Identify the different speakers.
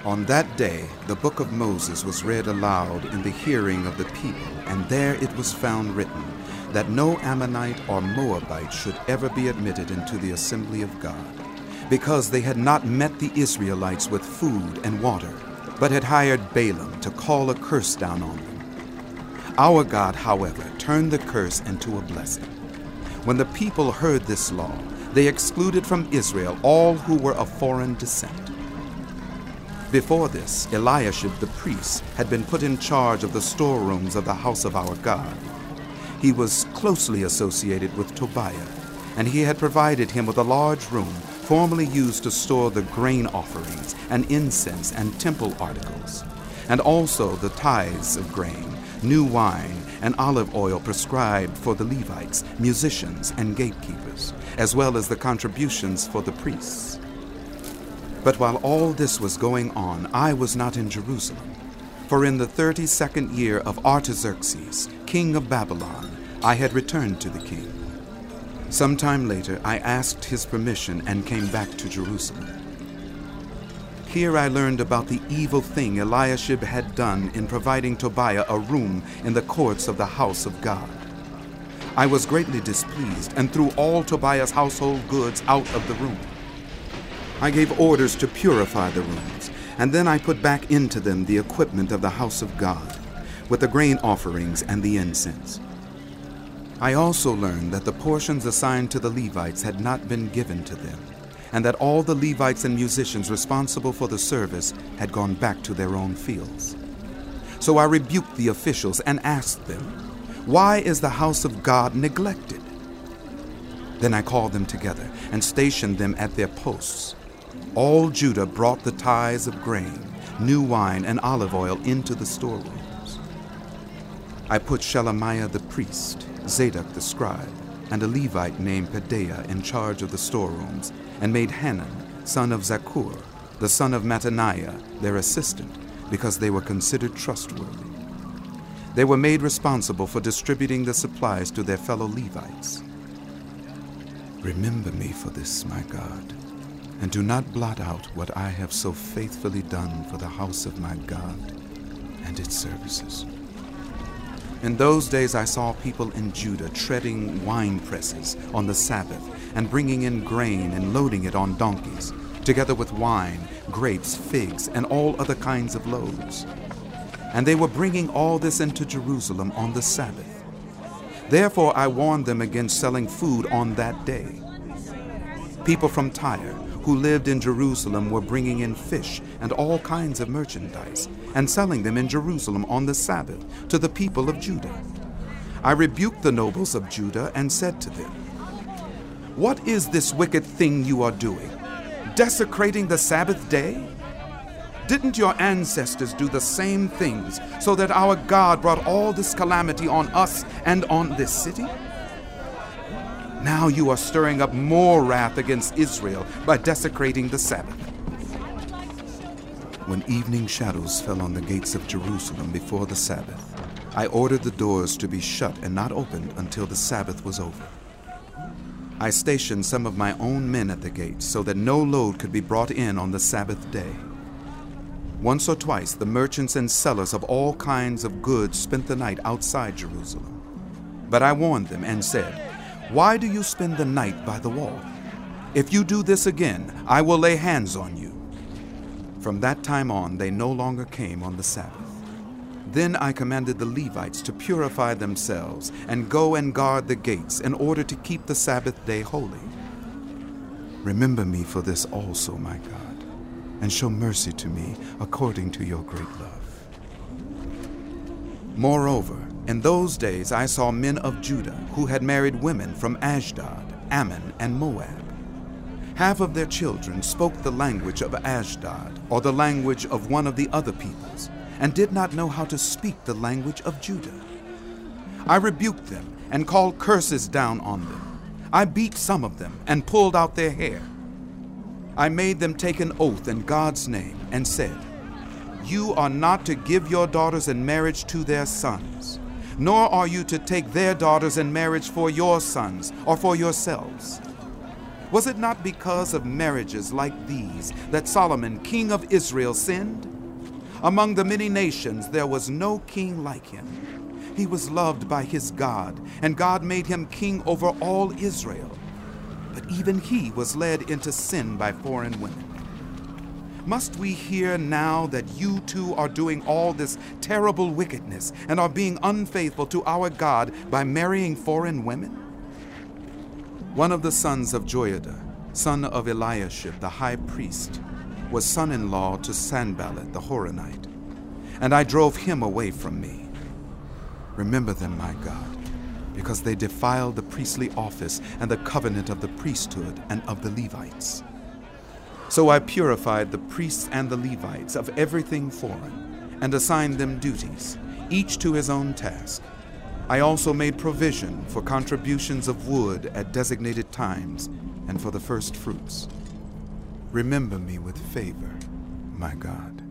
Speaker 1: On that day, the book of Moses was read aloud in the hearing of the people, and there it was found written that no Ammonite or Moabite should ever be admitted into the assembly of God, because they had not met the Israelites with food and water, but had hired Balaam to call a curse down on them. Our God, however, turned the curse into a blessing. When the people heard this law, they excluded from Israel all who were of foreign descent. Before this, Eliashib the priest had been put in charge of the storerooms of the house of our God. He was closely associated with Tobiah, and he had provided him with a large room formerly used to store the grain offerings and incense and temple articles, and also the tithes of grain, new wine, and olive oil prescribed for the Levites, musicians, and gatekeepers, as well as the contributions for the priests. But while all this was going on, I was not in Jerusalem. For in the 32nd year of Artaxerxes, king of Babylon, I had returned to the king. Sometime later, I asked his permission and came back to Jerusalem. Here I learned about the evil thing Eliashib had done in providing Tobiah a room in the courts of the house of God. I was greatly displeased and threw all Tobiah's household goods out of the room. I gave orders to purify the rooms, and then I put back into them the equipment of the house of God, with the grain offerings and the incense. I also learned that the portions assigned to the Levites had not been given to them, and that all the Levites and musicians responsible for the service had gone back to their own fields. So I rebuked the officials and asked them, "Why is the house of God neglected?" Then I called them together and stationed them at their posts. All Judah brought the tithes of grain, new wine, and olive oil into the storerooms. I put Shelemiah the priest, Zadok the scribe, and a Levite named Pedaiah in charge of the storerooms, and made Hanan, son of Zakkur, the son of Mattaniah, their assistant, because they were considered trustworthy. They were made responsible for distributing the supplies to their fellow Levites. Remember me for this, my God, and do not blot out what I have so faithfully done for the house of my God and its services. In those days I saw people in Judah treading wine presses on the Sabbath and bringing in grain and loading it on donkeys, together with wine, grapes, figs, and all other kinds of loads. And they were bringing all this into Jerusalem on the Sabbath. Therefore I warned them against selling food on that day. People from Tyre who lived in Jerusalem were bringing in fish and all kinds of merchandise and selling them in Jerusalem on the Sabbath to the people of Judah. I rebuked the nobles of Judah and said to them, "What is this wicked thing you are doing, desecrating the Sabbath day? Didn't your ancestors do the same things so that our God brought all this calamity on us and on this city? Now you are stirring up more wrath against Israel by desecrating the Sabbath." When evening shadows fell on the gates of Jerusalem before the Sabbath, I ordered the doors to be shut and not opened until the Sabbath was over. I stationed some of my own men at the gates so that no load could be brought in on the Sabbath day. Once or twice, the merchants and sellers of all kinds of goods spent the night outside Jerusalem. But I warned them and said, "Why do you spend the night by the wall? If you do this again, I will lay hands on you." From that time on, they no longer came on the Sabbath. Then I commanded the Levites to purify themselves and go and guard the gates in order to keep the Sabbath day holy. Remember me for this also, my God, and show mercy to me according to your great love. Moreover, in those days I saw men of Judah who had married women from Ashdod, Ammon, and Moab. Half of their children spoke the language of Ashdod, or the language of one of the other peoples, and did not know how to speak the language of Judah. I rebuked them and called curses down on them. I beat some of them and pulled out their hair. I made them take an oath in God's name and said, "You are not to give your daughters in marriage to their sons, nor are you to take their daughters in marriage for your sons or for yourselves. Was it not because of marriages like these that Solomon, king of Israel, sinned? Among the many nations there was no king like him. He was loved by his God, and God made him king over all Israel. But even he was led into sin by foreign women. Must we hear now that you too are doing all this terrible wickedness and are being unfaithful to our God by marrying foreign women? One of the sons of Joiada, son of Eliashib the high priest, was son-in-law to Sanballat the Horonite, and I drove him away from me. Remember them, my God, because they defiled the priestly office and the covenant of the priesthood and of the Levites. So I purified the priests and the Levites of everything foreign, and assigned them duties, each to his own task. I also made provision for contributions of wood at designated times and for the first fruits. Remember me with favor, my God.